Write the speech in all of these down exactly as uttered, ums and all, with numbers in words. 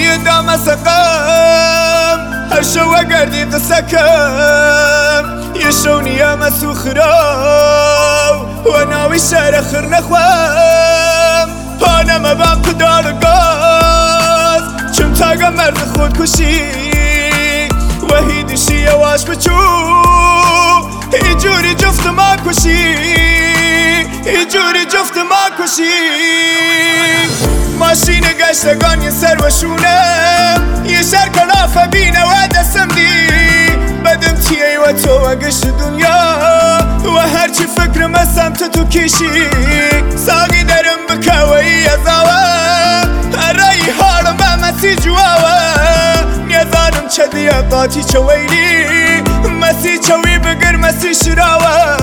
یه دام سقم هر شو گردی قسکم یه شو نیام سوخرا و ناوی شهر خر نخوام پانم بام کدار گاز چم تاگم مرد خود کشی وحیدشی یواش بچو ای جوری جفت ما کشی ای جوری جفت ما کشی ماشین گشتگان یه سر و شونم یه شهر کلافه بینه و دستم دی بدم تیه و تو و گشت دنیا و هرچی فکرم از سمت تو کشی ساقی درم بکوی از آوه هرایی حالم به مسی جواوه نیزانم چه دیقاتی چه ویلی مسی چوی بگر مسی شراوه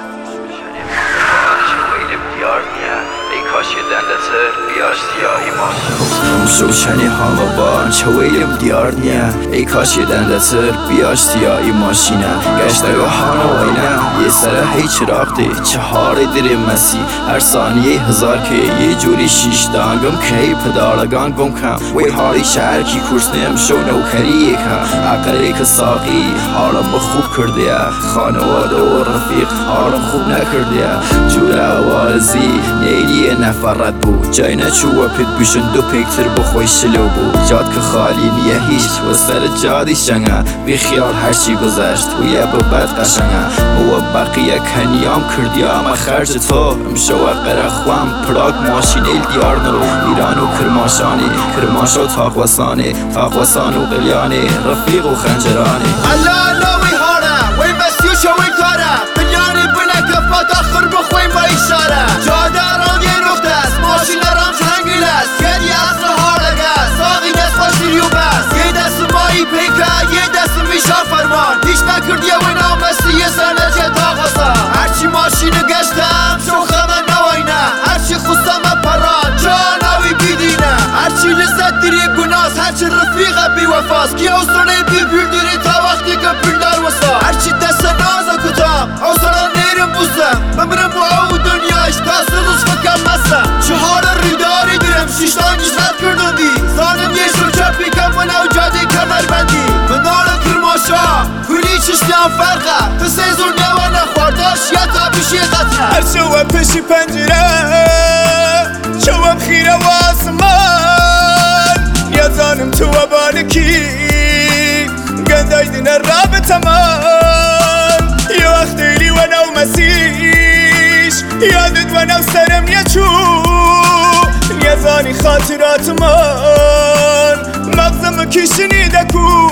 کاش یه دندتر بیاش سیاهی ماست شوشنی همه بان چه ویلیم دیار نیا ای کاش یه دندتر بیاش سیاهی ماشینه گشتگاه هانا وینا یه سره هی چراغتی چهاری دیری مسی هر ثانیه هزار که یه جوری شیش دانگم که پدارگان گم کم وی حالی شهر کی کورس نیم شو نوکری کم عقلی که ساقی حالم خوب کرده خانواده و رفیق حالم خوب نکرده جور آوازی نیلی نفرت بود جای نچوه پید بیشن دو پیکتر بخوی شلو بود جاد که خالی نیه هیچ و سر جادی شنگه بی خیال هرچی گذشت و یه ببد قشنگه و بقیه کنیام کردی اما خرج تو امشو قرخوام پراگ ماشین ایل دیار نرو ایران و کرماشانی کرماش و تاقوسانی تاقوسان و قلیانی رفیق و خنجرانی الله نوی هاره وی بسیو شوی کاره بلیانی بله کفات آخر بخویم با اشاره جاده رانگی نقطه است ماشین رام جنگیل است یدی اصل هارگه است ساقی دست باشیری و بس یه دست مایی پیکه یه دست میشا فرمان هیچ نکردی و نامستی یه سنجه تاقوسا هرچی ماشین گشتم شو خمه نوینه هرچی خستم پران جانوی بیدینه هرچی لذت دیری گناس هرچی رفیقه بی وفاست کی اوسترانه بی بیل دیری تا وقتی که بیلدار وسا هرچی دست نازا کتام اوستران نیرم بوسم بمرم با او دنیاش دست روز فکم مسم چهار ریداری دیرم شیشتان جزت کردن دی زانم یه شو چپی کم و نو جاده کمر بندی منالا کرماشا کلی چشتیان فرقه قصه زرگه و نخوارداش یا تا بیشی قطره هر شوه پشی پنجره شوم خیره و آسمان یا زانم تو و بالکی گندای دینه رابطه من یه وقت ایلی و نو مسیش یادت و نو سرم یه چو یه زانی خاطرات من مغزم کشنی دکو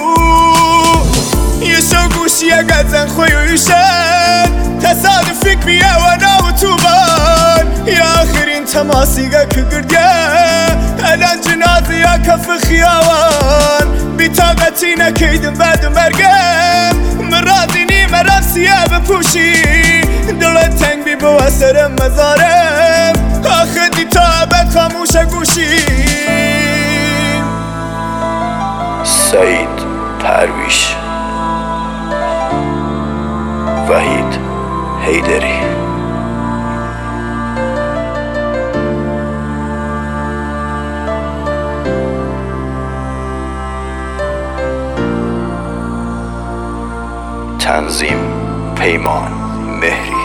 یه شو گوشی اگه زن خوی و یوشن تصادفیک بیه و نو تو بان یا آخرین تماسیگه که گرگه الان جنازه یا کف خیاوان بی طاقتی نکیدم بعد مرگم مرادی نیم رفسیه بپوشی دلت تنگ بی بو سرم مزارم آخه دی تا به خاموش گوشی سعید پرویش وحید حیدری تنظیم پیمان مهری